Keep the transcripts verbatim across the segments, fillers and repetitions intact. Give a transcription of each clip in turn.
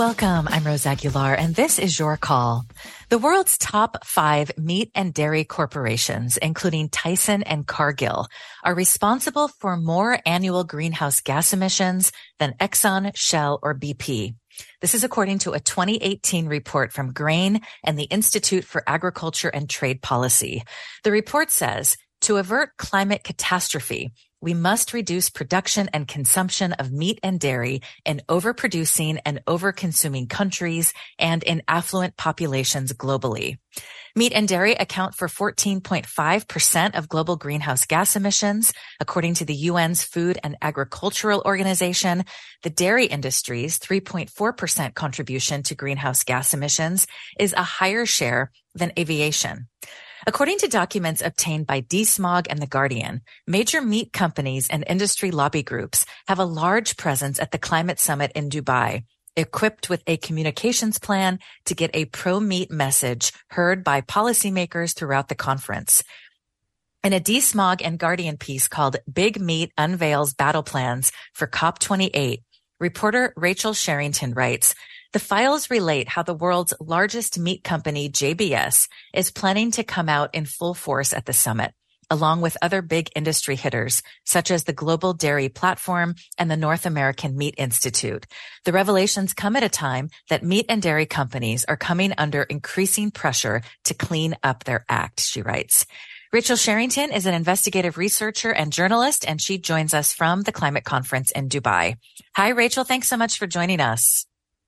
Welcome. I'm Rose Aguilar, and this is Your Call. The world's top five meat and dairy corporations, including Tyson and Cargill, are responsible for more annual greenhouse gas emissions than Exxon, Shell, or B P. This is according to a twenty eighteen report from Grain and the Institute for Agriculture and Trade Policy. The report says, to avert climate catastrophe, we must reduce production and consumption of meat and dairy in overproducing and overconsuming countries and in affluent populations globally. Meat and dairy account for fourteen point five percent of global greenhouse gas emissions. According to the U N's Food and Agricultural Organization, the dairy industry's three point four percent contribution to greenhouse gas emissions is a higher share than aviation. According to documents obtained by DeSmog and The Guardian, major meat companies and industry lobby groups have a large presence at the climate summit in Dubai, equipped with a communications plan to get a pro-meat message heard by policymakers throughout the conference. In a DeSmog and Guardian piece called Big Meat Unveils Battle Plans for COP twenty-eight, reporter Rachel Sherrington writes, the files relate how the world's largest meat company, J B S, is planning to come out in full force at the summit, along with other big industry hitters, such as the Global Dairy Platform and the North American Meat Institute. The revelations come at a time that meat and dairy companies are coming under increasing pressure to clean up their act, she writes. Rachel Sherrington is an investigative researcher and journalist, and she joins us from the climate conference in Dubai. Hi, Rachel. Thanks so much for joining us.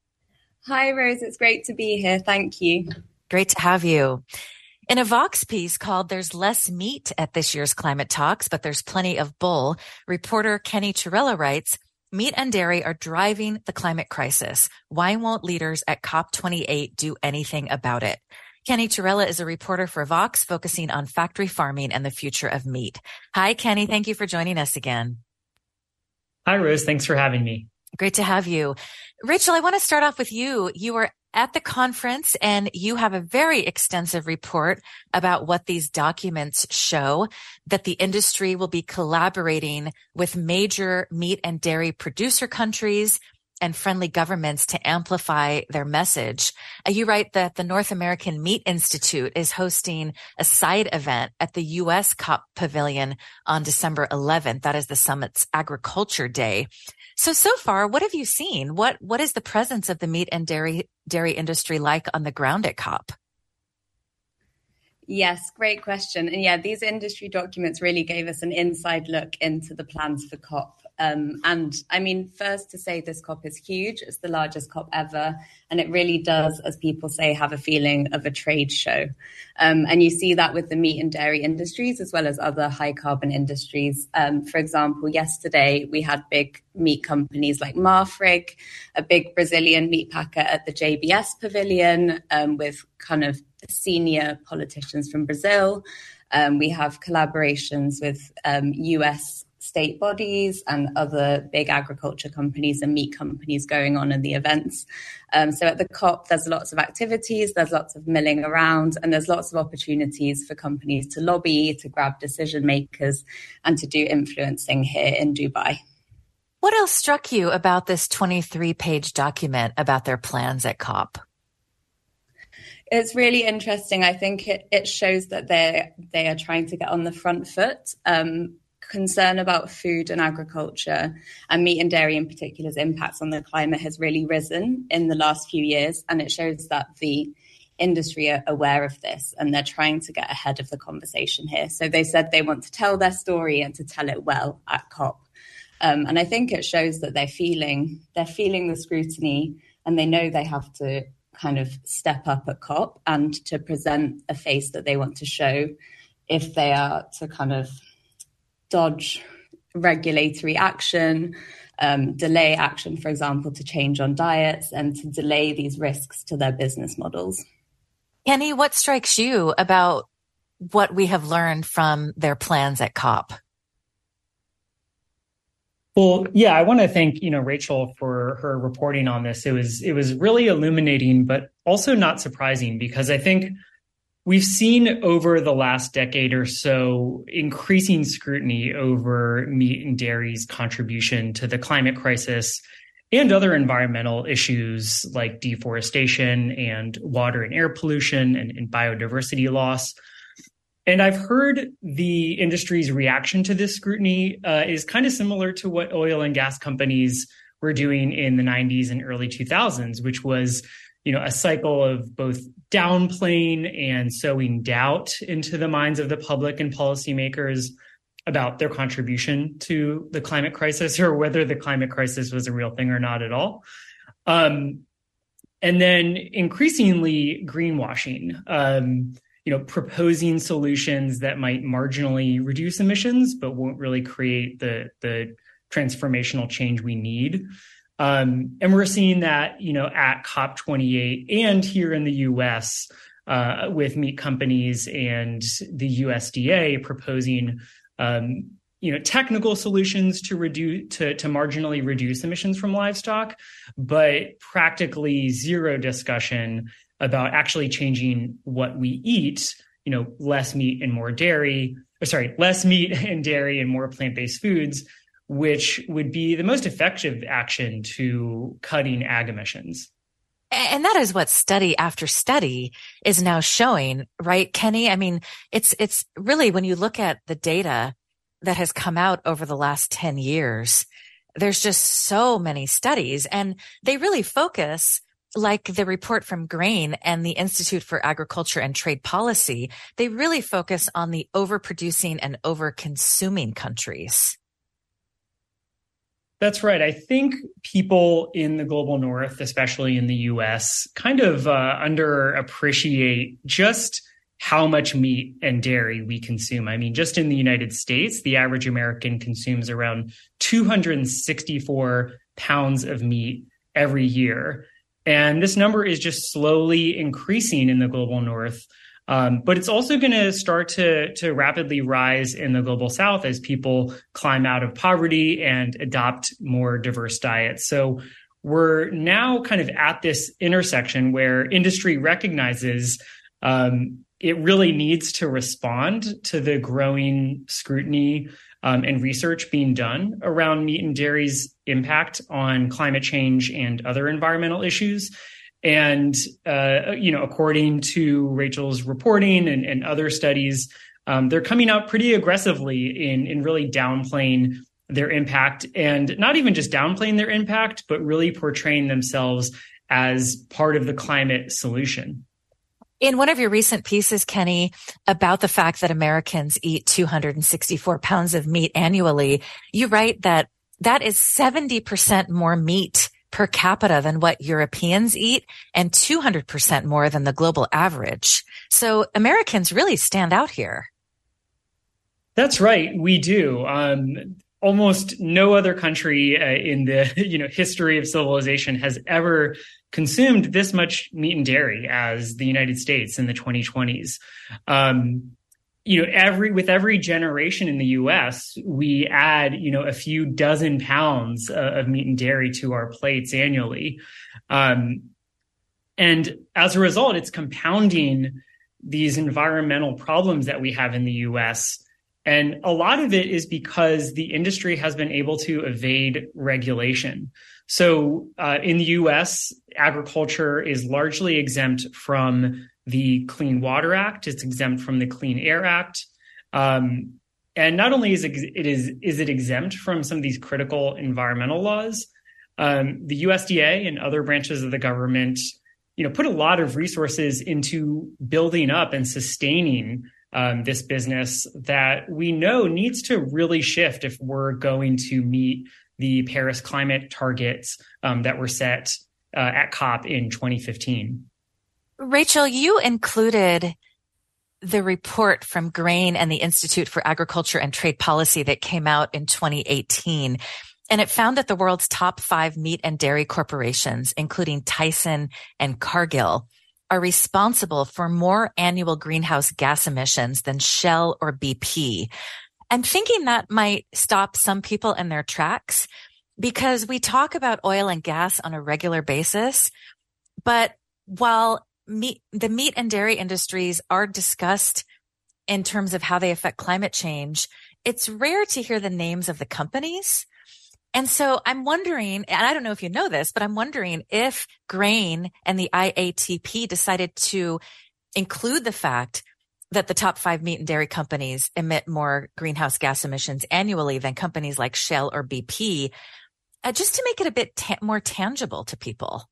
Hi, Rose. It's great to be here. Thank you. Great to have you. In a Vox piece called There's Less Meat at this year's climate talks, but there's plenty of bull, reporter Kenny Torella writes, meat and dairy are driving the climate crisis. Why won't leaders at COP twenty-eight do anything about it? Kenny Torella is a reporter for Vox focusing on factory farming and the future of meat. Hi, Kenny. Thank you for joining us again. Hi, Rose. Thanks for having me. Great to have you. Rachel, I want to start off with you. You were at the conference and you have a very extensive report about what these documents show, that the industry will be collaborating with major meat and dairy producer countries and friendly governments to amplify their message. Uh, you write that the North American Meat Institute is hosting a side event at the U S COP Pavilion on December eleventh. That is the summit's Agriculture Day. So, so far, what have you seen? What, what is the presence of the meat and dairy, dairy industry like on the ground at COP? Yes, great question. And yeah, these industry documents really gave us an inside look into the plans for COP. Um, and I mean, first to say this COP is huge. It's the largest COP ever. And it really does, as people say, have a feeling of a trade show. Um, and you see that with the meat and dairy industries, as well as other high carbon industries. Um, for example, yesterday we had big meat companies like Marfrig, a big Brazilian meat packer at the J B S Pavilion, um, with kind of senior politicians from Brazil. Um, we have collaborations with um, U S state bodies and other big agriculture companies and meat companies going on in the events. Um, so at the COP, there's lots of activities, there's lots of milling around, and there's lots of opportunities for companies to lobby, to grab decision makers, and to do influencing here in Dubai. What else struck you about this twenty-three page document about their plans at COP? It's really interesting. I think it, it shows that they they are trying to get on the front foot. Um, concern about food and agriculture and meat and dairy in particular's impacts on the climate has really risen in the last few years. And it shows that the industry are aware of this and they're trying to get ahead of the conversation here. So they said they want to tell their story and to tell it well at COP. Um, and I think it shows that they're feeling, they're feeling the scrutiny and they know they have to kind of step up at COP and to present a face that they want to show if they are to kind of dodge regulatory action, um, delay action, for example, to change on diets and to delay these risks to their business models. Kenny, what strikes you about what we have learned from their plans at COP? Well, yeah, I want to thank, you know, Rachel for her reporting on this. It was it was really illuminating, but also not surprising, because I think we've seen over the last decade or so increasing scrutiny over meat and dairy's contribution to the climate crisis and other environmental issues like deforestation and water and air pollution and, and biodiversity loss. And I've heard the industry's reaction to this scrutiny uh, is kind of similar to what oil and gas companies were doing in the nineties and early two thousands, which was, you know, a cycle of both downplaying and sowing doubt into the minds of the public and policymakers about their contribution to the climate crisis, or whether the climate crisis was a real thing or not at all. Um, and then increasingly greenwashing. Um, you know, proposing solutions that might marginally reduce emissions, but won't really create the, the transformational change we need. Um, and we're seeing that, you know, at COP twenty-eight and here in the U S uh, with meat companies and the U S D A proposing, um, you know, technical solutions to reduce, to, to marginally reduce emissions from livestock, but practically zero discussion about actually changing what we eat, you know, less meat and more dairy, or sorry, less meat and dairy and more plant-based foods, which would be the most effective action to cutting ag emissions. And that is what study after study is now showing, right, Kenny? I mean, it's, it's really, when you look at the data that has come out over the last ten years, there's just so many studies, and they really focus, like the report from Grain and the Institute for Agriculture and Trade Policy, they really focus on the overproducing and overconsuming countries. That's right. I think people in the global north, especially in the U S, kind of uh, underappreciate just how much meat and dairy we consume. I mean, just in the United States, the average American consumes around two hundred sixty-four pounds of meat every year. And this number is just slowly increasing in the global north. Um, but it's also going to start to, to rapidly rise in the global south as people climb out of poverty and adopt more diverse diets. So we're now kind of at this intersection where industry recognizes um, it really needs to respond to the growing scrutiny um, and research being done around meat and dairy's impact on climate change and other environmental issues. And, uh, you know, according to Rachel's reporting and, and other studies, um, they're coming out pretty aggressively in, in really downplaying their impact, and not even just downplaying their impact, but really portraying themselves as part of the climate solution. In one of your recent pieces, Kenny, about the fact that Americans eat two hundred sixty-four pounds of meat annually, you write that that is seventy percent more meat per capita than what Europeans eat, and two hundred percent more than the global average. So Americans really stand out here. That's right. We do. Um, almost no other country uh, in the you know history of civilization has ever consumed this much meat and dairy as the United States in the twenty twenties. Um, you know, every with every generation in the U S, we add, you know, a few dozen pounds uh, of meat and dairy to our plates annually. Um, and as a result, it's compounding these environmental problems that we have in the U S. And a lot of it is because the industry has been able to evade regulation. So uh, in the U S, agriculture is largely exempt from the Clean Water Act. It's exempt from the Clean Air Act. Um, and not only is it, it is, is it exempt from some of these critical environmental laws, um, the U S D A and other branches of the government, you know, put a lot of resources into building up and sustaining um, this business that we know needs to really shift if we're going to meet the Paris climate targets um, that were set uh, at COP in twenty fifteen. Rachel, you included the report from Grain and the Institute for Agriculture and Trade Policy that came out in twenty eighteen. And it found that the world's top five meat and dairy corporations, including Tyson and Cargill, are responsible for more annual greenhouse gas emissions than Shell or B P. I'm thinking that might stop some people in their tracks, because we talk about oil and gas on a regular basis. But while meat, the meat and dairy industries are discussed in terms of how they affect climate change, it's rare to hear the names of the companies. And so I'm wondering, and I don't know if you know this, but I'm wondering if Grain and the I A T P decided to include the fact that the top five meat and dairy companies emit more greenhouse gas emissions annually than companies like Shell or B P, uh, just to make it a bit ta- more tangible to people.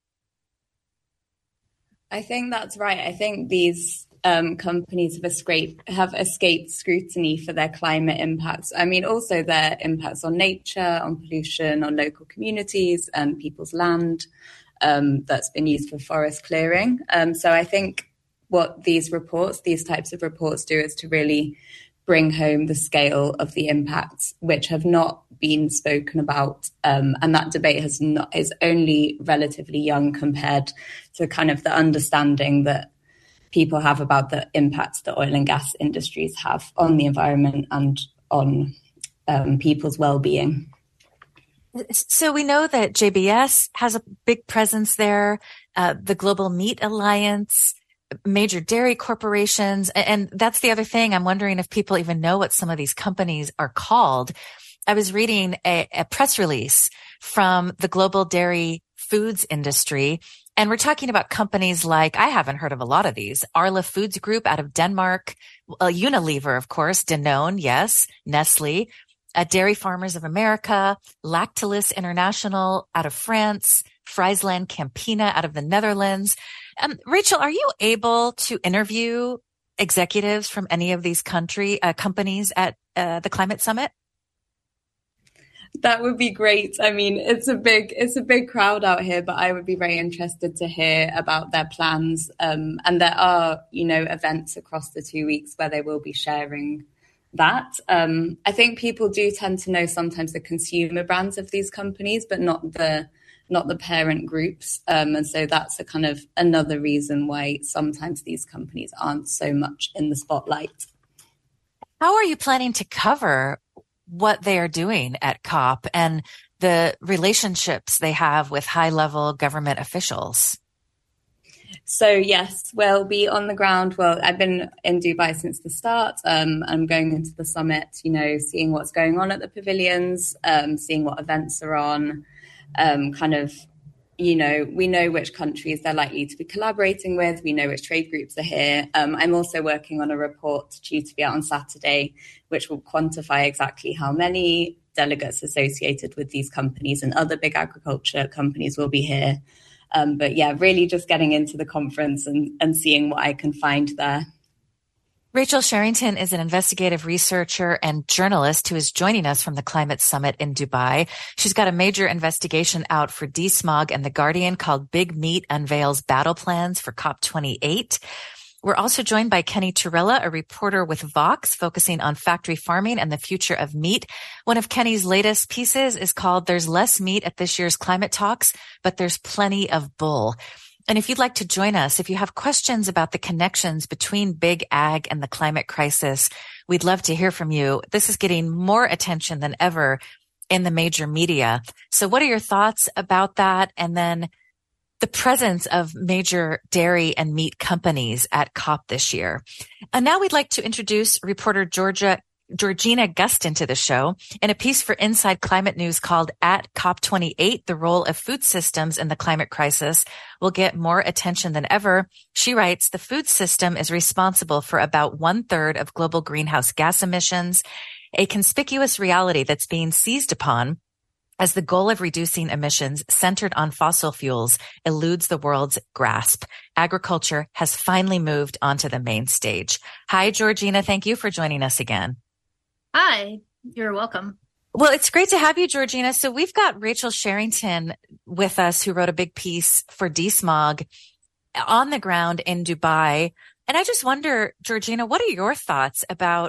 I think that's right. I think these um, companies have escaped, have escaped scrutiny for their climate impacts. I mean, also their impacts on nature, on pollution, on local communities and people's land um, that's been used for forest clearing. Um, so I think what these reports, these types of reports do is to really bring home the scale of the impacts, which have not been spoken about. Um, and that debate has not, is only relatively young compared to kind of the understanding that people have about the impacts that oil and gas industries have on the environment and on um, people's well-being. So we know that J B S has a big presence there, uh, the Global Meat Alliance, major dairy corporations. And that's the other thing. I'm wondering if people even know what some of these companies are called. I was reading a, a press release from the global dairy foods industry, and we're talking about companies like, I haven't heard of a lot of these, Arla Foods Group out of Denmark, uh, Unilever, of course, Danone, yes, Nestle, uh, Dairy Farmers of America, Lactalis International out of France, Friesland Campina out of the Netherlands. Um, Rachel, are you able to interview executives from any of these country uh, companies at uh, the Climate Summit? That would be great. I mean, it's a big, it's a big crowd out here, but I would be very interested to hear about their plans. Um, and there are, you know, events across the two weeks where they will be sharing that. Um, I think people do tend to know sometimes the consumer brands of these companies, but not the not the parent groups. Um, and so that's a kind of another reason why sometimes these companies aren't so much in the spotlight. How are you planning to cover what they are doing at COP and the relationships they have with high-level government officials? So, yes, we'll be on the ground. Well, I've been in Dubai since the start. Um, I'm going into the summit, you know, seeing what's going on at the pavilions, um, seeing what events are on, um, kind of, you know, we know which countries they're likely to be collaborating with. We know which trade groups are here. Um, I'm also working on a report due to be out on Saturday, which will quantify exactly how many delegates associated with these companies and other big agriculture companies will be here. Um, but yeah, really just getting into the conference and, and seeing what I can find there. Rachel Sherrington is an investigative researcher and journalist who is joining us from the Climate Summit in Dubai. She's got a major investigation out for DeSmog and The Guardian called Big Meat Unveils Battle Plans for COP twenty-eight. We're also joined by Kenny Turella, a reporter with Vox, focusing on factory farming and the future of meat. One of Kenny's latest pieces is called There's Less Meat at This Year's Climate Talks, but There's Plenty of Bull. And if you'd like to join us, if you have questions about the connections between big ag and the climate crisis, we'd love to hear from you. This is getting more attention than ever in the major media. So what are your thoughts about that? And then the presence of major dairy and meat companies at COP this year. And now we'd like to introduce reporter Georgia Georgina Gustin to the show. In a piece for Inside Climate News called At COP twenty-eight, the role of food systems in the climate crisis will get more attention than ever. She writes, the food system is responsible for about one third of global greenhouse gas emissions, a conspicuous reality that's being seized upon as the goal of reducing emissions centered on fossil fuels eludes the world's grasp. Agriculture has finally moved onto the main stage. Hi, Georgina. Thank you for joining us again. Hi, you're welcome. Well, it's great to have you, Georgina. So we've got Rachel Sherrington with us, who wrote a big piece for DeSmog on the ground in Dubai. And I just wonder, Georgina, what are your thoughts about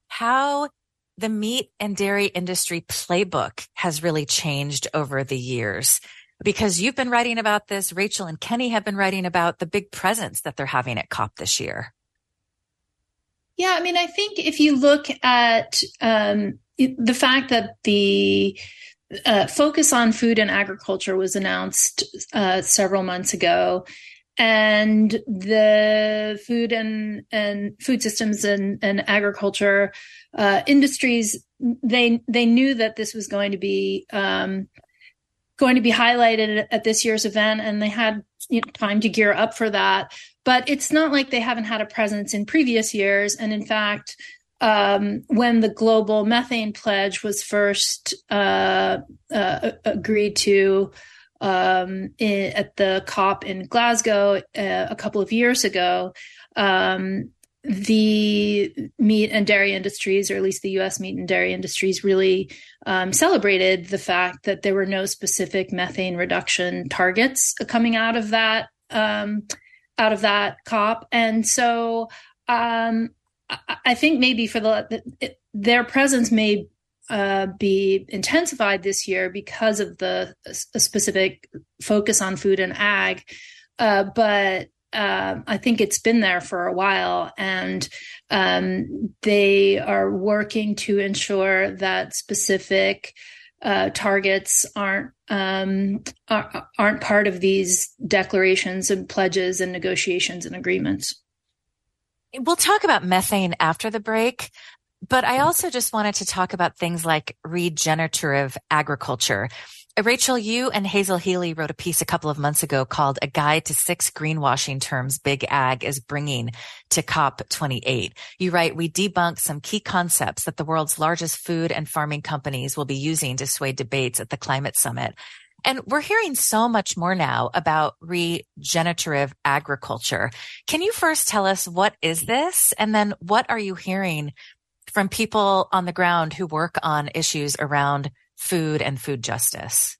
how the meat and dairy industry playbook has really changed over the years? Because you've been writing about this, Rachel and Kenny have been writing about the big presence that they're having at COP this year. Yeah, I mean, I think if you look at um, the fact that the uh, focus on food and agriculture was announced uh, several months ago, and the food and, and food systems and, and agriculture uh, industries, they they knew that this was going to be um, going to be highlighted at this year's event, and they had you know, time to gear up for that. But it's not like they haven't had a presence in previous years. And in fact, um, when the global methane pledge was first uh, uh, agreed to um, in, at the COP in Glasgow uh, a couple of years ago, um, the meat and dairy industries, or at least the U S meat and dairy industries, really um, celebrated the fact that there were no specific methane reduction targets coming out of that um, out of that COP. And so um, I think maybe for the their presence may uh, be intensified this year because of the a specific focus on food and ag, uh, but uh, I think it's been there for a while, and um, they are working to ensure that specific uh, targets aren't um, are, aren't part of these declarations and pledges and negotiations and agreements. We'll talk about methane after the break, but I also just wanted to talk about things like regenerative agriculture. Rachel, you and Hazel Healy wrote a piece a couple of months ago called A Guide to Six Greenwashing Terms Big Ag is Bringing to COP twenty-eight. You write, we debunk some key concepts that the world's largest food and farming companies will be using to sway debates at the climate summit. And we're hearing so much more now about regenerative agriculture. Can you first tell us what is this? And then what are you hearing from people on the ground who work on issues around food and food justice?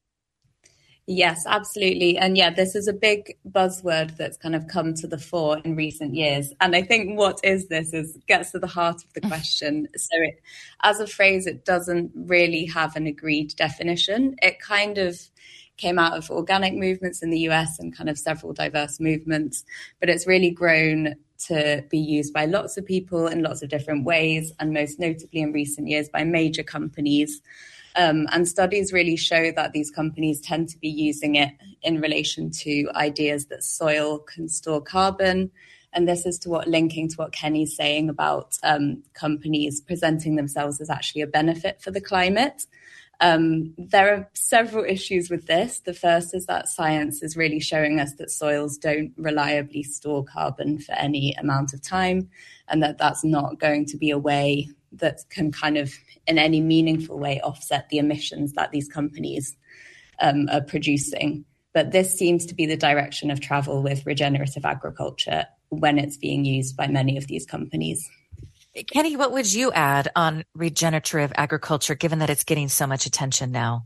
Yes, absolutely. And yeah, this is a big buzzword that's kind of come to the fore in recent years. And I think what is this is gets to the heart of the question. So it, as a phrase, it doesn't really have an agreed definition. It kind of came out of organic movements in the U S and kind of several diverse movements, but it's really grown to be used by lots of people in lots of different ways, and most notably in recent years by major companies. Um, and studies really show that these companies tend to be using it in relation to ideas that soil can store carbon. And this is to what linking to what Kenny's saying about um, companies presenting themselves as actually a benefit for the climate. Um, there are several issues with this. The first is that science is really showing us that soils don't reliably store carbon for any amount of time, and that that's not going to be a way that can kind of in any meaningful way offset the emissions that these companies um, are producing. But this seems to be the direction of travel with regenerative agriculture when it's being used by many of these companies. Kenny, what would you add on regenerative agriculture, given that it's getting so much attention now?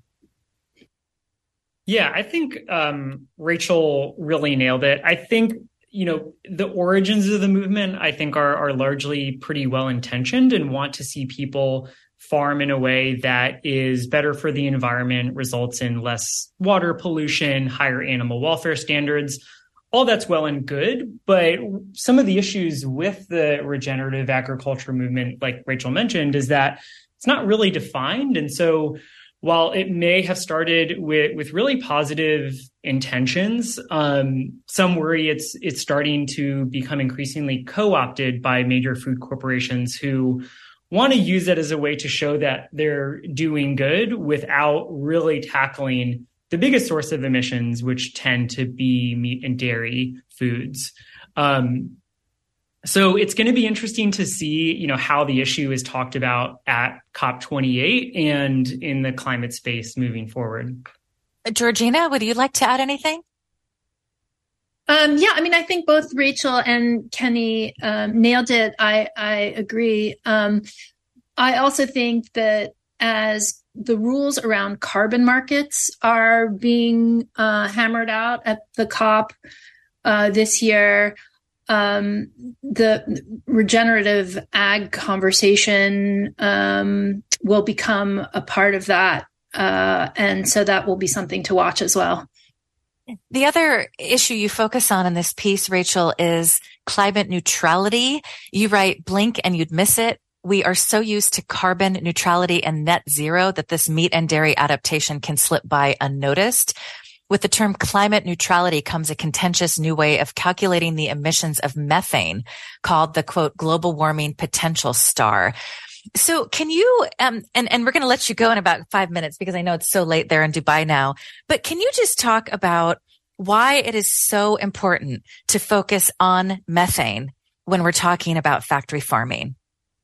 Yeah, I think um, Rachel really nailed it. I think, you know, the origins of the movement, I think, are, are largely pretty well-intentioned and want to see people farm in a way that is better for the environment, results in less water pollution, higher animal welfare standards. All that's well and good, but some of the issues with the regenerative agriculture movement, like Rachel mentioned, is that it's not really defined. And so while it may have started with, with really positive intentions, um, some worry it's it's starting to become increasingly co-opted by major food corporations who want to use it as a way to show that they're doing good without really tackling the biggest source of emissions, which tend to be meat and dairy foods. Um, so it's going to be interesting to see, you know, how the issue is talked about at COP twenty-eight and in the climate space moving forward. Georgina, would you like to add anything? Um, yeah, I mean, I think both Rachel and Kenny um, nailed it. I, I agree. Um, I also think that as the rules around carbon markets are being uh, hammered out at the COP uh, this year, um, the regenerative ag conversation um, will become a part of that. Uh, and so that will be something to watch as well. The other issue you focus on in this piece, Rachel, is climate neutrality. You write, blink and you'd miss it. We are so used to carbon neutrality and net zero that this meat and dairy adaptation can slip by unnoticed. With the term climate neutrality comes a contentious new way of calculating the emissions of methane called the, quote, global warming potential star. So can you, um, and, and we're going to let you go in about five minutes because I know it's so late there in Dubai now, but can you just talk about why it is so important to focus on methane when we're talking about factory farming?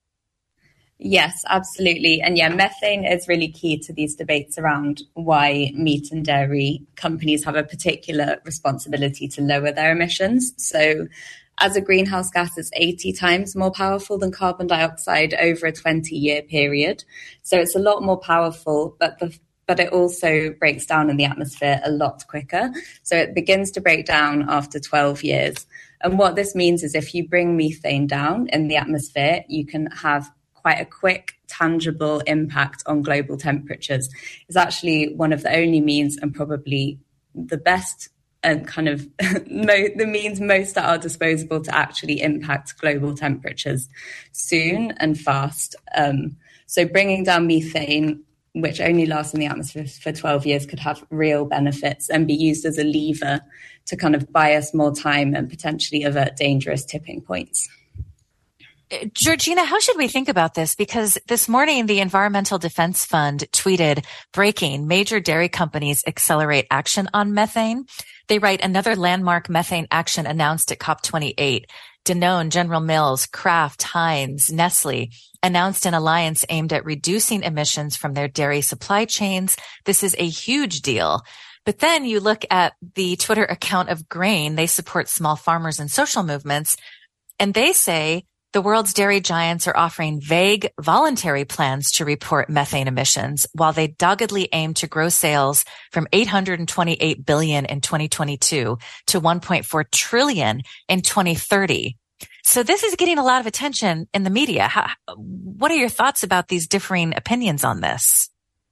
Yes, absolutely. And yeah, methane is really key to these debates around why meat and dairy companies have a particular responsibility to lower their emissions. So as a greenhouse gas, it's eighty times more powerful than carbon dioxide over a twenty-year period. So it's a lot more powerful, but the but it also breaks down in the atmosphere a lot quicker. So it begins to break down after twelve years. And what this means is if you bring methane down in the atmosphere, you can have quite a quick, tangible impact on global temperatures. It's actually one of the only means and probably the best and kind of mo- the means most at our disposal to actually impact global temperatures soon and fast. Um, so bringing down methane, which only lasts in the atmosphere for twelve years, could have real benefits and be used as a lever to kind of buy us more time and potentially avert dangerous tipping points. Georgina, how should we think about this? Because this morning, the Environmental Defense Fund tweeted, breaking, major dairy companies accelerate action on methane. They write, another landmark methane action announced at COP twenty-eight. Danone, General Mills, Kraft, Heinz, Nestle announced an alliance aimed at reducing emissions from their dairy supply chains. This is a huge deal. But then you look at the Twitter account of Grain. They support small farmers and social movements, and they say the world's dairy giants are offering vague, voluntary plans to report methane emissions, while they doggedly aim to grow sales from eight hundred twenty-eight billion dollars in twenty twenty-two to one point four trillion dollars in twenty thirty. So this is getting a lot of attention in the media. How, what are your thoughts about these differing opinions on this?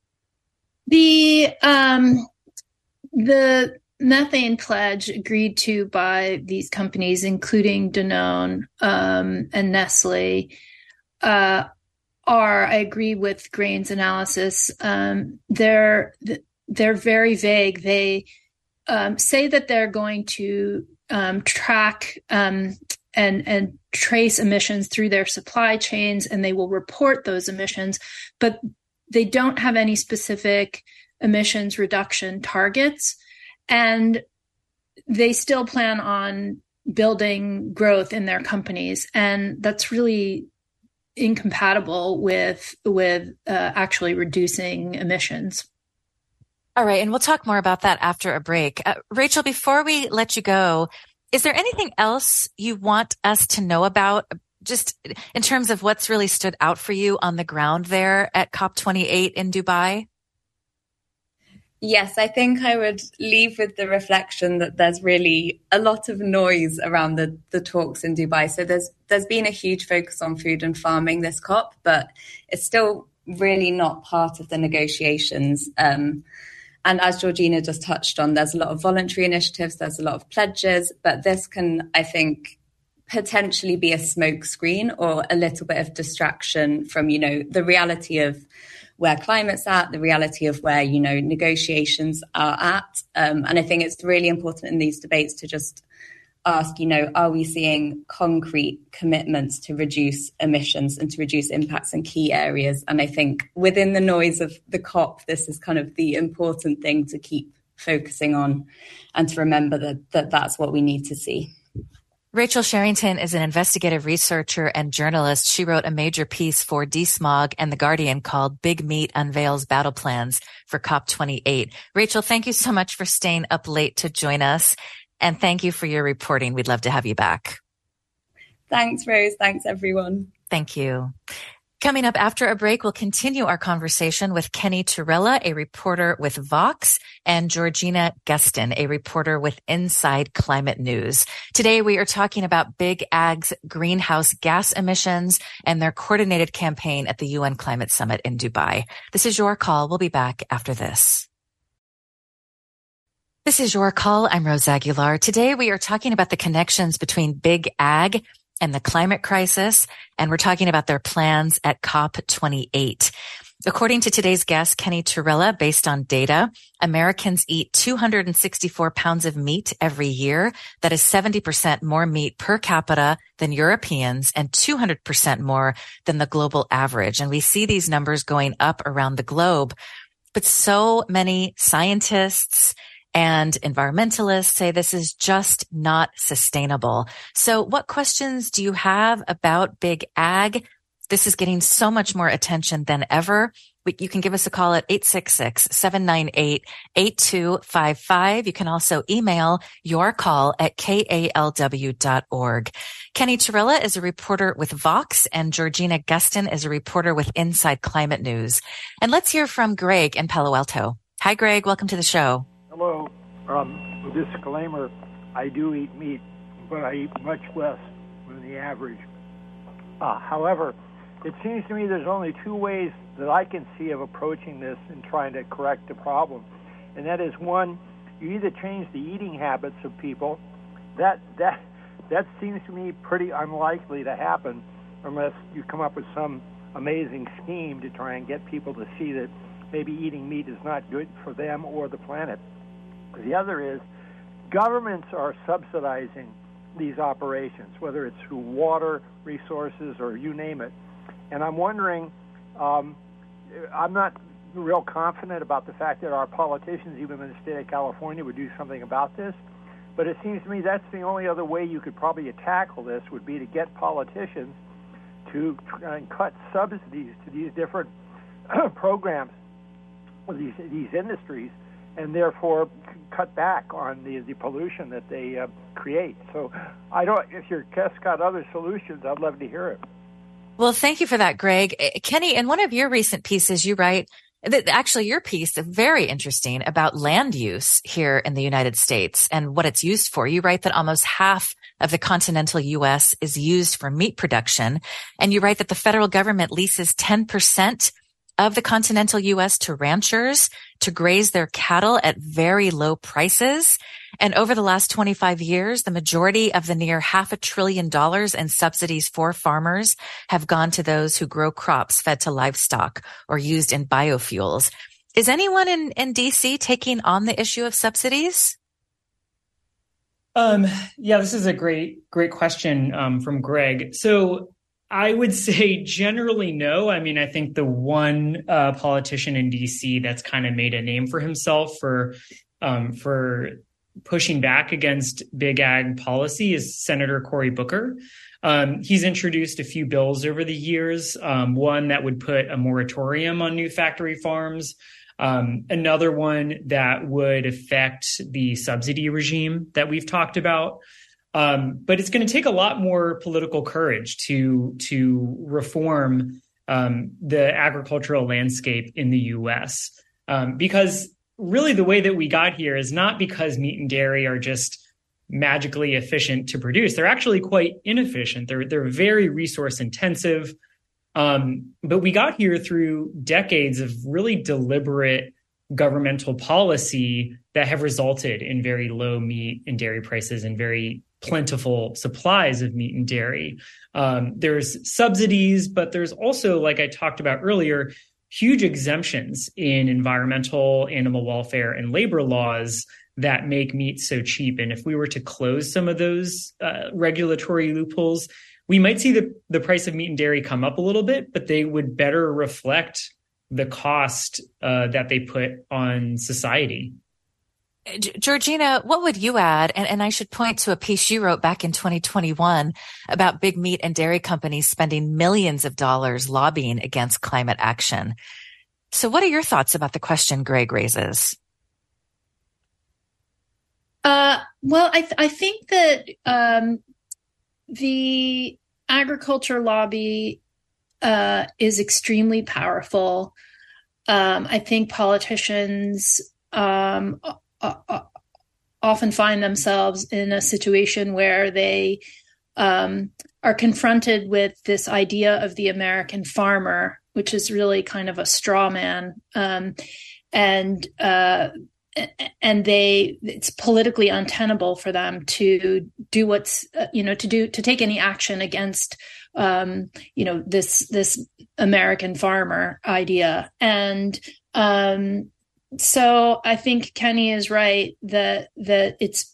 The um, the methane pledge agreed to by these companies, including Danone um, and Nestle, uh, are, I agree with Grain's analysis. Um, they're they're very vague. They um, say that they're going to um, track um, and and trace emissions through their supply chains, and they will report those emissions, but they don't have any specific emissions reduction targets. And they still plan on building growth in their companies. And that's really incompatible with, with uh, actually reducing emissions. All right. And we'll talk more about that after a break. Uh, Rachel, before we let you go, is there anything else you want us to know about, just in terms of what's really stood out for you on the ground there at COP twenty-eight in Dubai? Yes, I think I would leave with the reflection that there's really a lot of noise around the, the talks in Dubai. So there's there's been a huge focus on food and farming this COP, but it's still really not part of the negotiations. Um, and as Georgina just touched on, there's a lot of voluntary initiatives, there's a lot of pledges, but this can, I think, potentially be a smokescreen or a little bit of distraction from, you know, the reality of where climate's at, the reality of where, you know, negotiations are at. Um, and I think it's really important in these debates to just ask, you know, are we seeing concrete commitments to reduce emissions and to reduce impacts in key areas? And I think within the noise of the COP, this is kind of the important thing to keep focusing on and to remember that, that that's what we need to see. Rachel Sherrington is an investigative researcher and journalist. She wrote a major piece for DeSmog and The Guardian called Big Meat Unveils Battle Plans for COP twenty-eight. Rachel, thank you so much for staying up late to join us. And thank you for your reporting. We'd love to have you back. Thanks, Rose. Thanks, everyone. Thank you. Coming up after a break, we'll continue our conversation with Kenny Turella, a reporter with Vox, and Georgina Gustin, a reporter with Inside Climate News. Today, we are talking about Big Ag's greenhouse gas emissions and their coordinated campaign at the U N Climate Summit in Dubai. This is Your Call. We'll be back after this. This is Your Call. I'm Rose Aguilar. Today, we are talking about the connections between Big Ag and the climate crisis, and we're talking about their plans at COP twenty-eight. According to today's guest, Kenny Turilla, based on data, Americans eat two hundred sixty-four pounds of meat every year. That is seventy percent more meat per capita than Europeans and two hundred percent more than the global average. And we see these numbers going up around the globe. But so many scientists and environmentalists say this is just not sustainable. So what questions do you have about big ag? This is getting so much more attention than ever. You can give us a call at eight six six, seven nine eight, eight two five five. You can also email your call at K A L W dot org. Kenny Turilla is a reporter with Vox, and Georgina Gustin is a reporter with Inside Climate News. And let's hear from Greg in Palo Alto. Hi, Greg. Welcome to the show. Hello. Um, with this disclaimer, I do eat meat, but I eat much less than the average. Uh, however, it seems to me there's only two ways that I can see of approaching this and trying to correct the problem. And that is, one, you either change the eating habits of people. That that that seems to me pretty unlikely to happen unless you come up with some amazing scheme to try and get people to see that maybe eating meat is not good for them or the planet. The other is, governments are subsidizing these operations, whether it's through water resources or you name it. And I'm wondering, um, I'm not real confident about the fact that our politicians, even in the state of California, would do something about this. But it seems to me that's the only other way you could probably tackle this, would be to get politicians to try and cut subsidies to these different programs, or these these industries, and therefore cut back on the, the pollution that they uh, create. So I don't. If your guest's got other solutions, I'd love to hear it. Well, thank you for that, Greg. Kenny, in one of your recent pieces, you write that actually your piece is very interesting about land use here in the United States and what it's used for. You write that almost half of the continental U S is used for meat production. And you write that the federal government leases ten percent of the continental U S to ranchers to graze their cattle at very low prices. And over the last twenty-five years, the majority of the near half a trillion dollars in subsidies for farmers have gone to those who grow crops fed to livestock or used in biofuels. Is anyone in, in D C taking on the issue of subsidies? Um, yeah, this is a great, great question um, from Greg. So I would say generally no. I mean, I think the one uh, politician in D C that's kind of made a name for himself for um, for pushing back against big ag policy is Senator Cory Booker. Um, he's introduced a few bills over the years, um, one that would put a moratorium on new factory farms, um, another one that would affect the subsidy regime that we've talked about. Um, but it's going to take a lot more political courage to to reform um, the agricultural landscape in the U S um, because really the way that we got here is not because meat and dairy are just magically efficient to produce. They're actually quite inefficient. They're they're very resource intensive. Um, but we got here through decades of really deliberate governmental policy that have resulted in very low meat and dairy prices and very plentiful supplies of meat and dairy. Um, there's subsidies, but there's also, like I talked about earlier, huge exemptions in environmental, animal welfare, and labor laws that make meat so cheap. And if we were to close some of those uh, regulatory loopholes, we might see the, the price of meat and dairy come up a little bit, but they would better reflect the cost uh, that they put on society. Georgina, what would you add? And, and I should point to a piece you wrote back in twenty twenty-one about big meat and dairy companies spending millions of dollars lobbying against climate action. So what are your thoughts about the question Greg raises? Uh, well, I, th- I think that um, the agriculture lobby uh, is extremely powerful. Um, I think politicians um, Uh, often find themselves in a situation where they um, are confronted with this idea of the American farmer, which is really kind of a straw man. Um, and uh, and they it's politically untenable for them to do what's uh, you know to do to take any action against um, you know this this American farmer idea. And um, so I think Kenny is right that that it's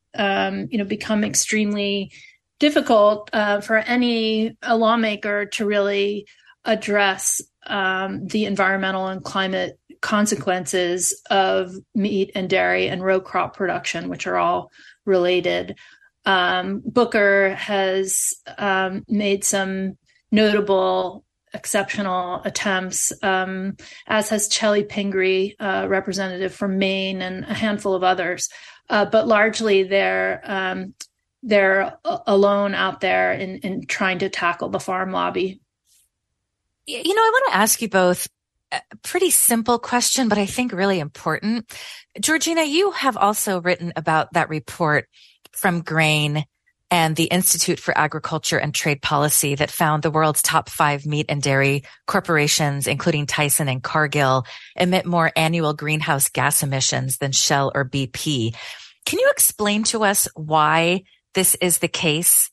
um, you know become extremely difficult uh, for any a lawmaker to really address um, the environmental and climate consequences of meat and dairy and row crop production, which are all related. Um, Booker has um, made some notable, exceptional attempts, um, as has Chellie Pingree, uh, representative from Maine, and a handful of others. Uh, but largely, they're um, they're alone out there in, in trying to tackle the farm lobby. You know, I want to ask you both a pretty simple question, but I think really important. Georgina, you have also written about that report from Grain and the Institute for Agriculture and Trade Policy that found the world's top five meat and dairy corporations, including Tyson and Cargill, emit more annual greenhouse gas emissions than Shell or B P. Can you explain to us why this is the case?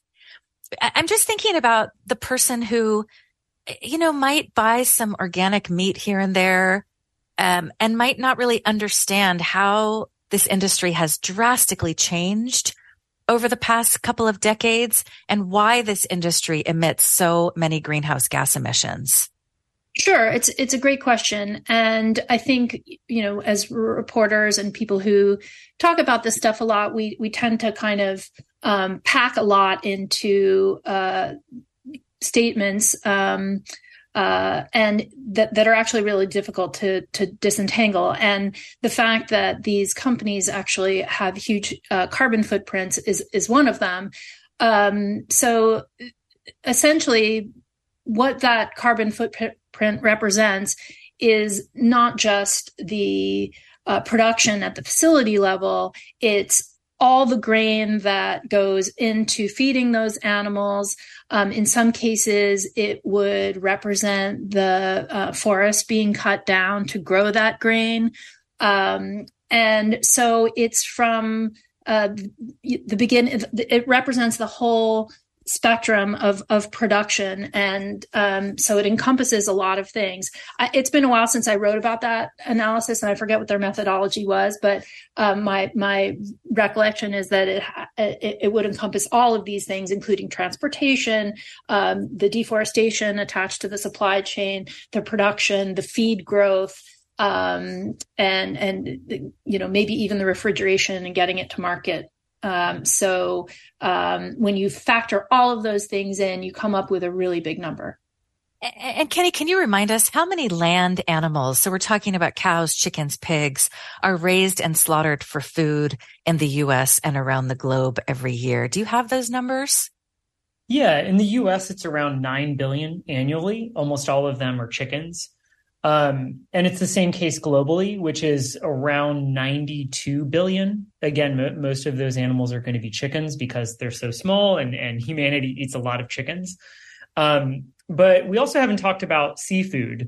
I'm just thinking about the person who, you know, might buy some organic meat here and there, um, and might not really understand how this industry has drastically changed over the past couple of decades and why this industry emits so many greenhouse gas emissions. Sure. It's, it's a great question. And I think, you know, as reporters and people who talk about this stuff a lot, we, we tend to kind of, um, pack a lot into, uh, statements, um, uh, and that, that are actually really difficult to, to disentangle. And the fact that these companies actually have huge uh, carbon footprints is, is one of them. Um, so essentially, what that carbon footprint represents is not just the uh, production at the facility level, it's all the grain that goes into feeding those animals. Um, in some cases, it would represent the uh, forest being cut down to grow that grain. Um, and so it's from uh, the beginning, it represents the whole spectrum of, of production. And um, so it encompasses a lot of things. I, it's been a while since I wrote about that analysis, and I forget what their methodology was, but um, my my recollection is that it, it it would encompass all of these things, including transportation, um, the deforestation attached to the supply chain, the production, the feed growth, um, and, and you know, maybe even the refrigeration and getting it to market. Um, so um, when you factor all of those things in, you come up with a really big number. And, and Kenny, can you remind us how many land animals, so we're talking about cows, chickens, pigs, are raised and slaughtered for food in the U S and around the globe every year? Do you have those numbers? Yeah, in the U S, it's around nine billion annually. Almost all of them are chickens. Um, and it's the same case globally, which is around ninety-two billion. Again, m- most of those animals are going to be chickens because they're so small, and, and humanity eats a lot of chickens. Um, but we also haven't talked about seafood.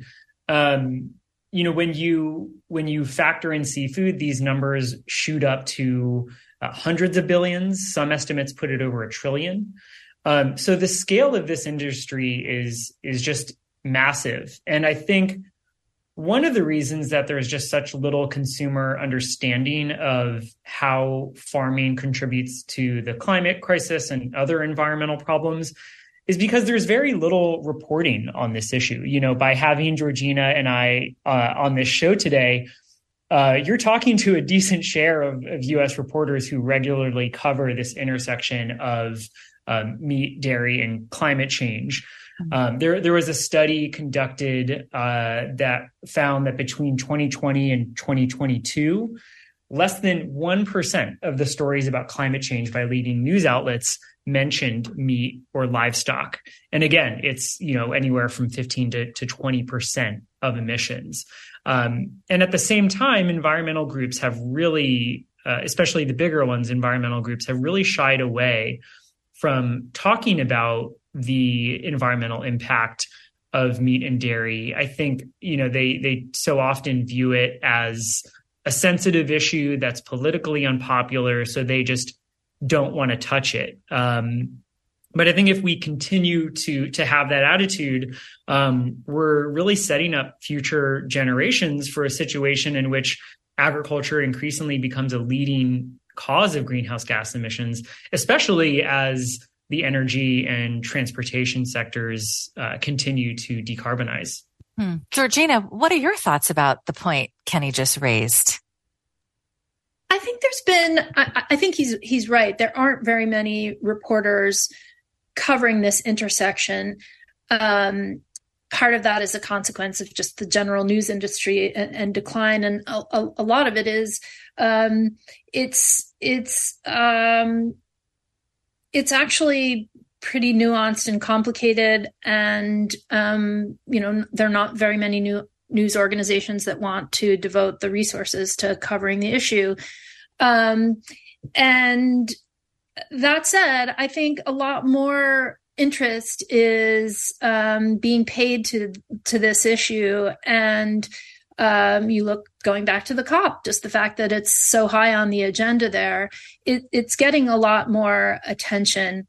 Um, you know, when you when you factor in seafood, these numbers shoot up to uh, hundreds of billions. Some estimates put it over a trillion. Um, so the scale of this industry is is just massive. And I think one of the reasons that there's just such little consumer understanding of how farming contributes to the climate crisis and other environmental problems is because there's very little reporting on this issue. You know, by having Georgina and I uh, on this show today, uh, you're talking to a decent share of, of U S reporters who regularly cover this intersection of um, meat, dairy, and climate change. Um, there, there was a study conducted uh, that found that between twenty twenty and twenty twenty-two, less than one percent of the stories about climate change by leading news outlets mentioned meat or livestock. And again, it's, you know, anywhere from fifteen to twenty percent of emissions. Um, and at the same time, environmental groups have really, uh, especially the bigger ones, environmental groups have really shied away from talking about the environmental impact of meat and dairy. I think, you know, they they so often view it as a sensitive issue that's politically unpopular, so they just don't want to touch it. Um, but I think if we continue to to have that attitude, um, we're really setting up future generations for a situation in which agriculture increasingly becomes a leading cause of greenhouse gas emissions, especially as the energy and transportation sectors uh, continue to decarbonize. Hmm. Georgina, what are your thoughts about the point Kenny just raised? I think there's been, I, I think he's he's right. There aren't very many reporters covering this intersection. Um, part of that is a consequence of just the general news industry and, and decline. And a, a, a lot of it is, um, it's, it's, um, it's actually pretty nuanced and complicated. And, um, you know, there are not very many new news organizations that want to devote the resources to covering the issue. Um, and that said, I think a lot more interest is um, being paid to to this issue. And um, you look, going back to the COP, just the fact that it's so high on the agenda there, it, it's getting a lot more attention.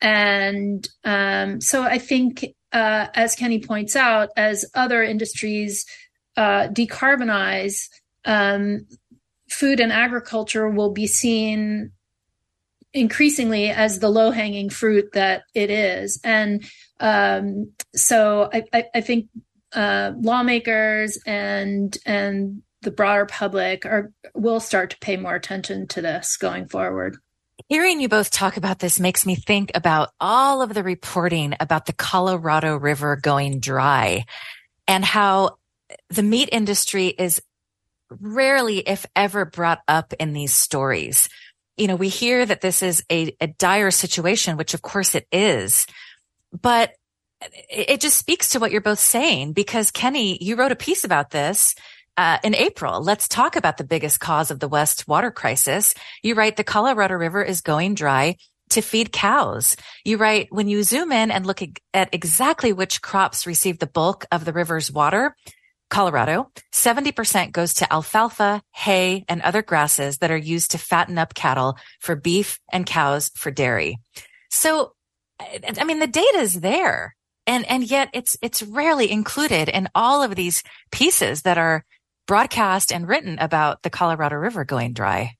And um, so I think, uh, as Kenny points out, as other industries uh, decarbonize, um, food and agriculture will be seen increasingly as the low-hanging fruit that it is. And um, so I, I, I think uh, lawmakers and and the broader public are will start to pay more attention to this going forward. Hearing you both talk about this makes me think about all of the reporting about the Colorado River going dry and how the meat industry is rarely, if ever, brought up in these stories. You know, we hear that this is a, a dire situation, which of course it is, but it just speaks to what you're both saying, because Kenny, you wrote a piece about this uh, in April. Let's talk about the biggest cause of the West water crisis. You write the Colorado River is going dry to feed cows. You write, when you zoom in and look at exactly which crops receive the bulk of the river's water, Colorado, seventy percent goes to alfalfa, hay, and other grasses that are used to fatten up cattle for beef and cows for dairy. So, I mean, the data is there, and, and yet it's, it's rarely included in all of these pieces that are broadcast and written about the Colorado River going dry.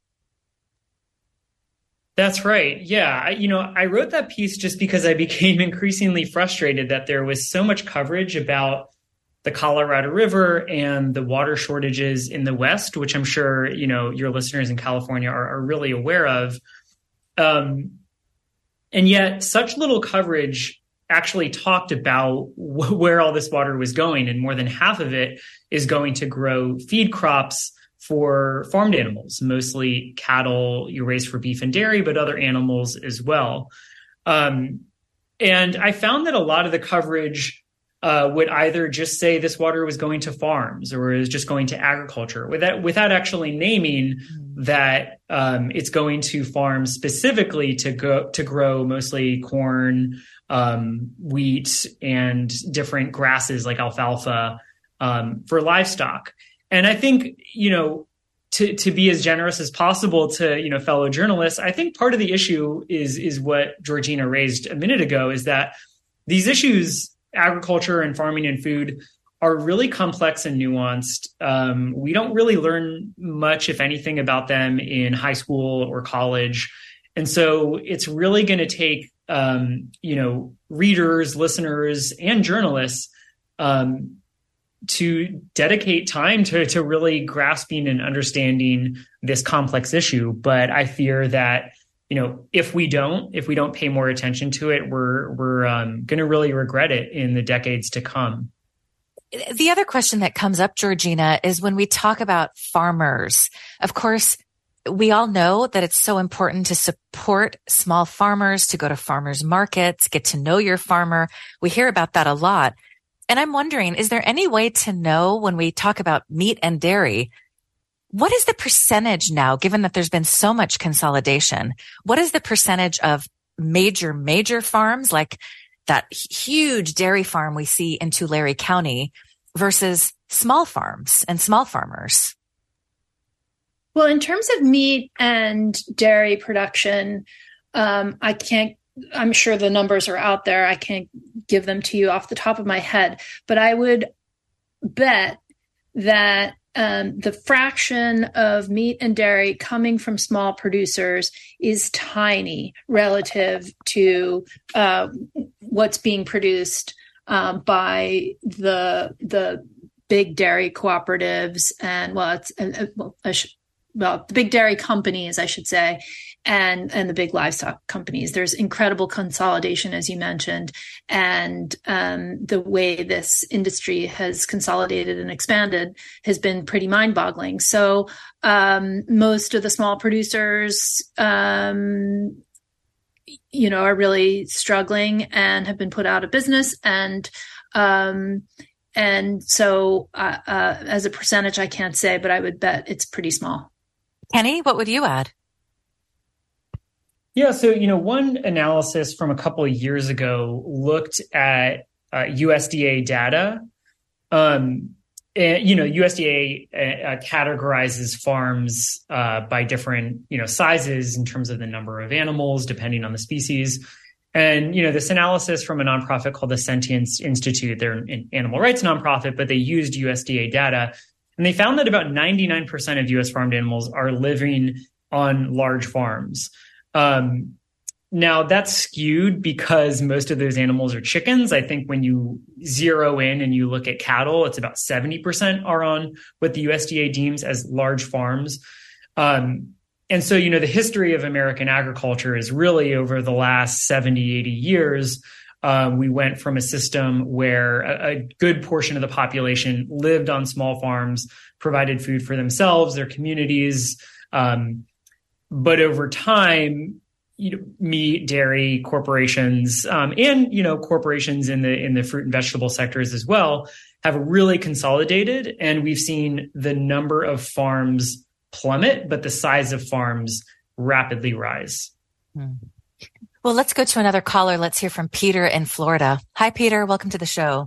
That's right. Yeah. I, you know, I wrote that piece just because I became increasingly frustrated that there was so much coverage about the Colorado River and the water shortages in the West, which I'm sure, you know, your listeners in California are, are really aware of. Um, and yet such little coverage actually talked about wh- where all this water was going. And more than half of it is going to grow feed crops for farmed animals, mostly cattle you raise for beef and dairy, but other animals as well. Um, and I found that a lot of the coverage Uh, would either just say this water was going to farms or is just going to agriculture without without actually naming that um, it's going to farms specifically to go to grow mostly corn, um, wheat, and different grasses like alfalfa um, for livestock. And I think, you know, to to be as generous as possible to, you know, fellow journalists, I think part of the issue is is what Georgina raised a minute ago, is that these issues, agriculture and farming and food, are really complex and nuanced. Um, we don't really learn much, if anything, about them in high school or college. And so it's really going to take, um, you know, readers, listeners, and journalists um, to dedicate time to, to really grasping and understanding this complex issue. But I fear that, you know, if we don't, if we don't pay more attention to it, we're we're um, going to really regret it in the decades to come. The other question that comes up, Georgina, is when we talk about farmers. Of course, we all know that it's so important to support small farmers, to go to farmers markets, get to know your farmer. We hear about that a lot. And I'm wondering, is there any way to know, when we talk about meat and dairy, what is the percentage now, given that there's been so much consolidation? What is the percentage of major, major farms, like that huge dairy farm we see in Tulare County, versus small farms and small farmers? Well, in terms of meat and dairy production, um, I can't, I'm sure the numbers are out there. I can't give them to you off the top of my head, but I would bet that um, the fraction of meat and dairy coming from small producers is tiny relative to uh, what's being produced uh, by the the big dairy cooperatives and well, it's uh, well, I should, well, the big dairy companies, I should say, and and the big livestock companies. There's incredible consolidation, as you mentioned, and um, the way this industry has consolidated and expanded has been pretty mind-boggling. So um, most of the small producers, um, you know, are really struggling and have been put out of business. And um, and so, uh, uh, as a percentage, I can't say, but I would bet it's pretty small. Kenny, what would you add? Yeah, so, you know, one analysis from a couple of years ago looked at uh, U S D A data. Um, and, you know, U S D A uh, categorizes farms uh, by different, you know, sizes in terms of the number of animals, depending on the species. And, you know, this analysis from a nonprofit called the Sentience Institute, they're an animal rights nonprofit, but they used U S D A data. And they found that about ninety-nine percent of U S farmed animals are living on large farms. Um, now that's skewed because most of those animals are chickens. I think when you zero in and you look at cattle, it's about seventy percent are on what the U S D A deems as large farms. Um, and so, you know, the history of American agriculture is really over the last seventy, eighty years. Um, we went from a system where a, a good portion of the population lived on small farms, provided food for themselves, their communities. Um, but over time, you know, meat, dairy corporations, um, and, you know, corporations in the in the fruit and vegetable sectors as well have really consolidated. And we've seen the number of farms plummet, but the size of farms rapidly rise. Hmm. Well, let's go to another caller. Let's hear from Peter in Florida. Hi, Peter. Welcome to the show.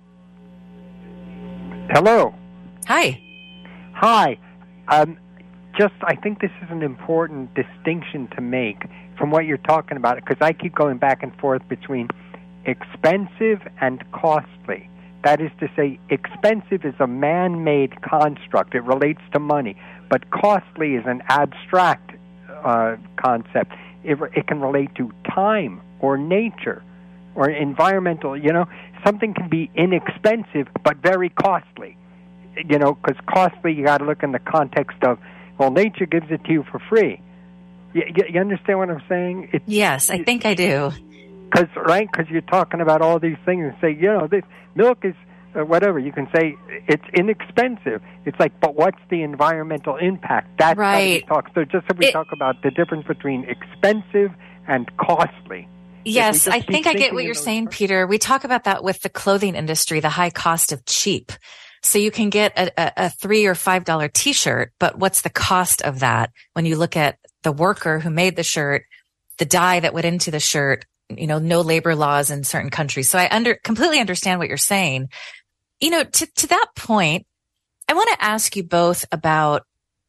Hello. Hi. Hi. Um, just, I think this is an important distinction to make from what you're talking about, because I keep going back and forth between expensive and costly. That is to say, expensive is a man-made construct. It relates to money. But costly is an abstract uh, concept. It, it can relate to time or nature or environmental, you know. Something can be inexpensive but very costly, you know, because costly, you got to look in the context of, well, nature gives it to you for free. You, you understand what I'm saying? It, yes, I think I do. Because, right, because you're talking about all these things and say, you know, this milk is uh, whatever. You can say it's inexpensive. It's like, but what's the environmental impact? That's right. how we talk. So just so we it, talk about the difference between expensive and costly. Yes, I think I get what you're saying, terms. Peter. We talk about that with the clothing industry, the high cost of cheap. So you can get a, a, a three or five dollar T-shirt, but what's the cost of that when you look at the worker who made the shirt, the dye that went into the shirt, you know, no labor laws in certain countries. So I under completely understand what you're saying. You know, to, to that point, I want to ask you both about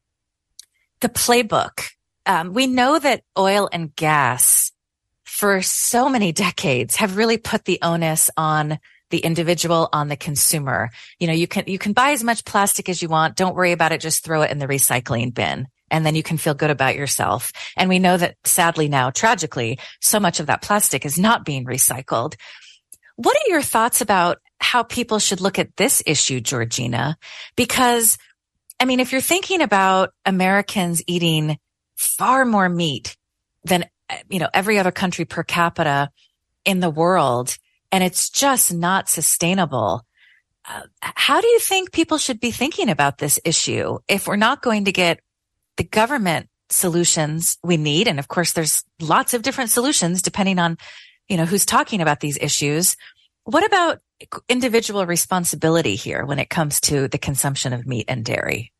the playbook. Um, we know that oil and gas for so many decades have really put the onus on the individual, on the consumer. You know, you can, you can buy as much plastic as you want. Don't worry about it. Just throw it in the recycling bin. And then you can feel good about yourself. And we know that sadly now, tragically, so much of that plastic is not being recycled. What are your thoughts about how people should look at this issue, Georgina? Because, I mean, if you're thinking about Americans eating far more meat than, you know, every other country per capita in the world, and it's just not sustainable, uh, how do you think people should be thinking about this issue if we're not going to get the government solutions we need? And of course, there's lots of different solutions depending on, you know, who's talking about these issues. What about individual responsibility here when it comes to the consumption of meat and dairy?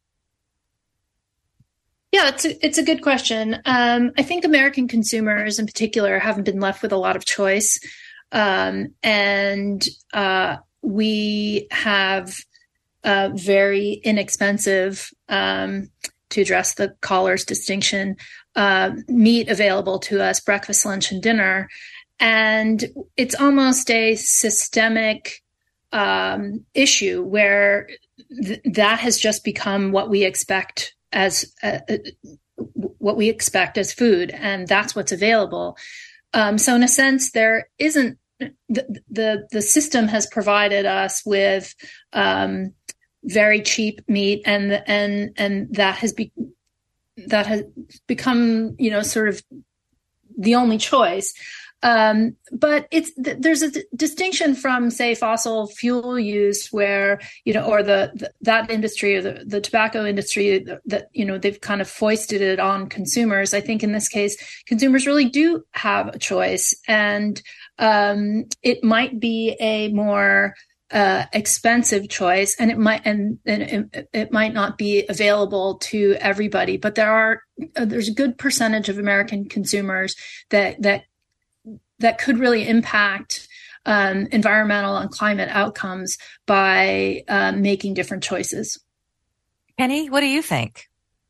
Yeah, it's a, it's a good question. Um, I think American consumers in particular haven't been left with a lot of choice. Um, and uh, we have uh, very inexpensive um to address the caller's distinction, uh, meat available to us, breakfast, lunch, and dinner. And it's almost a systemic um, issue where th- that has just become what we expect as uh, what we expect as food, and that's what's available. Um, so in a sense, there isn't the the, the system has provided us with um, very cheap meat, and and and that has be that has become, you know, sort of the only choice. Um, but it's there's a d- distinction from, say, fossil fuel use, where, you know, or the, the that industry, or the, the tobacco industry, that, that, you know, they've kind of foisted it on consumers. I think in this case, consumers really do have a choice, and um, it might be a more uh, expensive choice, and it might and, and it, it might not be available to everybody. But there are uh, there's a good percentage of American consumers that that. that could really impact um, environmental and climate outcomes by uh, making different choices. Kenny, what do you think?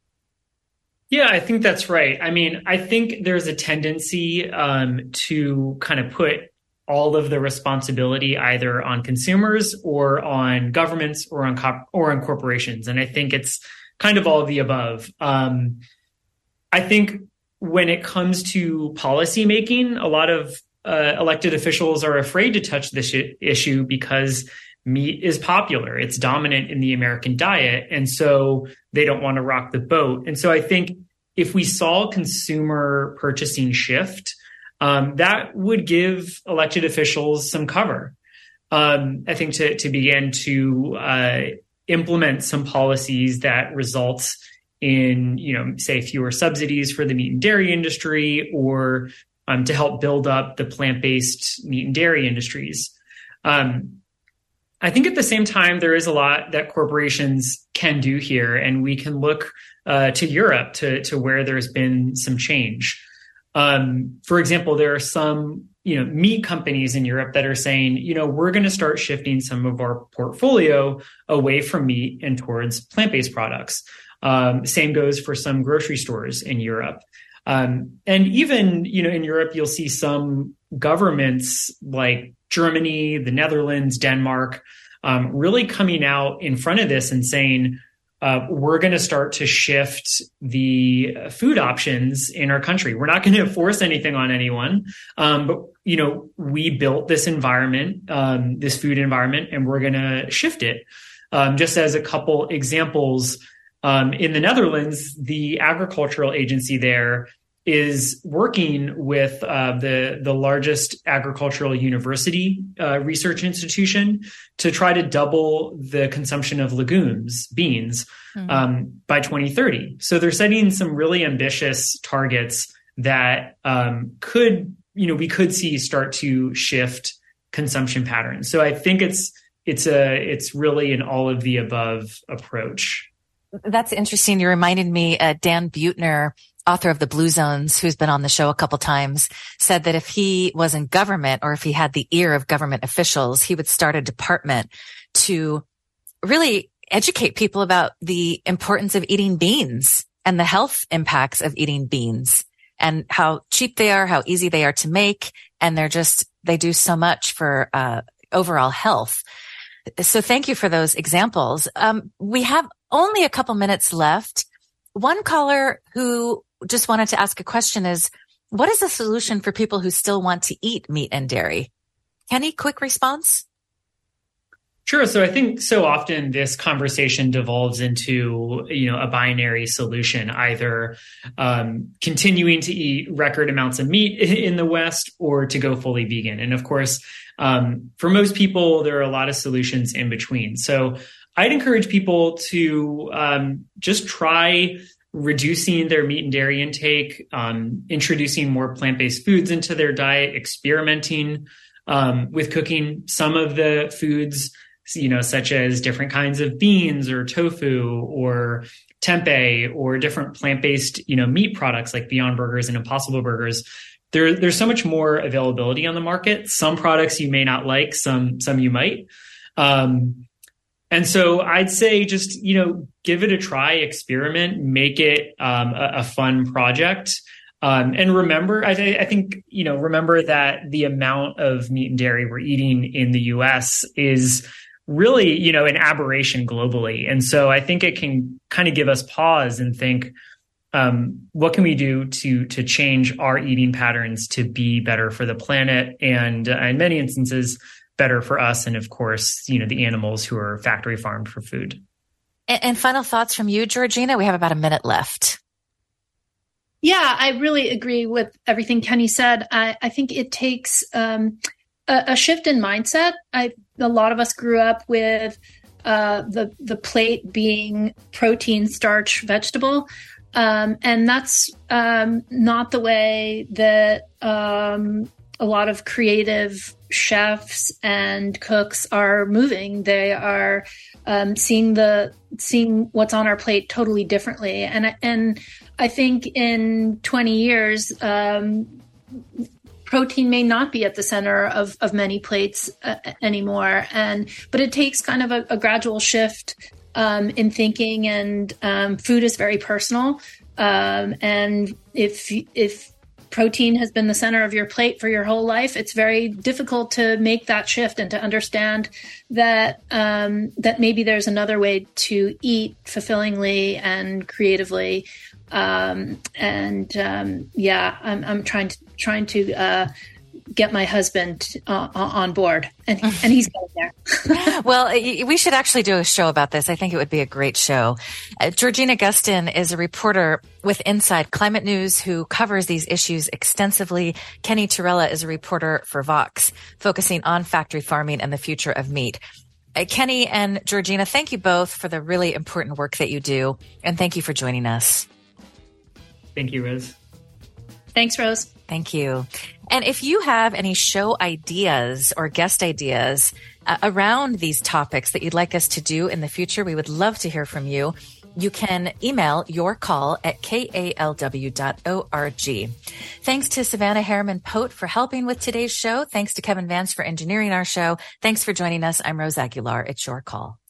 Yeah, I think that's right. I mean, I think there's a tendency um, to kind of put all of the responsibility either on consumers or on governments or on co- or on corporations. And I think it's kind of all of the above. Um, I think when it comes to policy making, a lot of uh, elected officials are afraid to touch this sh- issue because meat is popular. It's dominant in the American diet. And so they don't want to rock the boat. And so I think if we saw consumer purchasing shift, um, that would give elected officials some cover. Um, I think to, to begin to uh, implement some policies that results in, you know, say, fewer subsidies for the meat and dairy industry, or um, to help build up the plant-based meat and dairy industries. Um, I think at the same time, there is a lot that corporations can do here, and we can look uh, to Europe to, to where there's been some change. Um, for example, there are some, you know, meat companies in Europe that are saying, you know, we're going to start shifting some of our portfolio away from meat and towards plant-based products. Um, same goes for some grocery stores in Europe. Um, and even, you know, in Europe, you'll see some governments like Germany, the Netherlands, Denmark, um, really coming out in front of this and saying, uh, we're going to start to shift the food options in our country. We're not going to force anything on anyone. Um, but, you know, we built this environment, um, this food environment, and we're going to shift it. Um, just as a couple examples, Um, in the Netherlands, the agricultural agency there is working with uh, the, the largest agricultural university uh, research institution to try to double the consumption of legumes, beans, mm-hmm. um, by twenty thirty. So they're setting some really ambitious targets that um, could, you know, we could see start to shift consumption patterns. So I think it's it's a it's really an all of the above approach. That's interesting. You reminded me, uh, Dan Buettner, author of The Blue Zones, who's been on the show a couple times, said that if he was in government, or if he had the ear of government officials, he would start a department to really educate people about the importance of eating beans and the health impacts of eating beans, and how cheap they are, how easy they are to make. And they're just, they do so much for uh, overall health. So thank you for those examples. Um, we have only a couple minutes left. One caller who just wanted to ask a question is, what is the solution for people who still want to eat meat and dairy? Kenny, quick response? Sure. So I think so often this conversation devolves into, you know, a binary solution, either um, continuing to eat record amounts of meat in the West or to go fully vegan. And of course, um, for most people, there are a lot of solutions in between. So I'd encourage people to um, just try reducing their meat and dairy intake, um, introducing more plant-based foods into their diet, experimenting um, with cooking some of the foods, you know, such as different kinds of beans or tofu or tempeh or different plant-based, you know, meat products like Beyond Burgers and Impossible Burgers. There, there's so much more availability on the market. Some products you may not like, some, some you might. Um, And so I'd say just, you know, give it a try, experiment, make it um, a, a fun project. Um, and remember, I, I think, you know, remember that the amount of meat and dairy we're eating in the U S is really, you know, an aberration globally. And so I think it can kind of give us pause and think, um, what can we do to to change our eating patterns to be better for the planet and, uh, in many instances, better for us and, of course, you know, the animals who are factory farmed for food. And, and final thoughts from you, Georgina? We have about a minute left. Yeah, I really agree with everything Kenny said. I, I think it takes um, a, a shift in mindset. I, a lot of us grew up with uh, the the plate being protein, starch, vegetable, um, and that's um, not the way that um, a lot of creative chefs and cooks are moving. They are um, seeing the seeing what's on our plate totally differently, and and. I think in twenty years, um, protein may not be at the center of, of many plates uh, anymore. And but it takes kind of a, a gradual shift um, in thinking, and um, food is very personal. Um, and if if protein has been the center of your plate for your whole life, it's very difficult to make that shift and to understand that um, that maybe there's another way to eat fulfillingly and creatively. Um, and, um, yeah, I'm, I'm trying to, trying to, uh, get my husband uh, on board, and, and he's going there. Well, we should actually do a show about this. I think it would be a great show. Uh, Georgina Gustin is a reporter with Inside Climate News who covers these issues extensively. Kenny Torella is a reporter for Vox, focusing on factory farming and the future of meat. Uh, Kenny and Georgina, thank you both for the really important work that you do, and thank you for joining us. Thank you, Rose. Thanks, Rose. Thank you. And if you have any show ideas or guest ideas uh, around these topics that you'd like us to do in the future, we would love to hear from you. You can email your call at k a l w dot org. Thanks to Savannah Harriman-Pote for helping with today's show. Thanks to Kevin Vance for engineering our show. Thanks for joining us. I'm Rose Aguilar. It's Your Call.